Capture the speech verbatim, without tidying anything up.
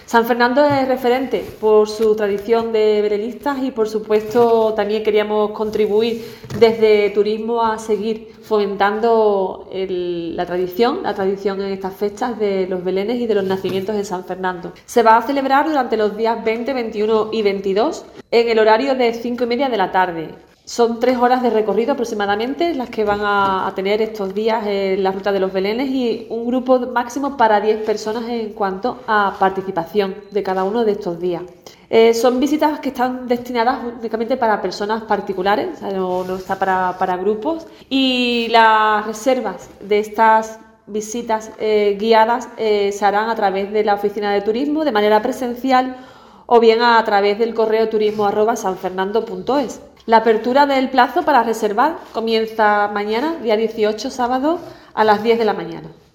San Fernando es referente por su tradición de velenistas y, por supuesto, también queríamos contribuir desde turismo a seguir fomentando el, la tradición, la tradición en estas fechas de los belenes y de los nacimientos en San Fernando. Se va a celebrar durante los días veinte, veintiuno y veintidós en el horario de cinco y media de la tarde. Son tres horas de recorrido aproximadamente las que van a, a tener estos días en la ruta de los belenes y un grupo máximo para diez personas en cuanto a participación de cada uno de estos días. Eh, son visitas que están destinadas únicamente para personas particulares, o sea, no, no está para, para grupos, y las reservas de estas visitas eh, guiadas eh, se harán a través de la oficina de turismo de manera presencial o bien a través del correo turismo arroba sanfernando punto es. La apertura del plazo para reservar comienza mañana, día dieciocho, sábado, a las diez de la mañana.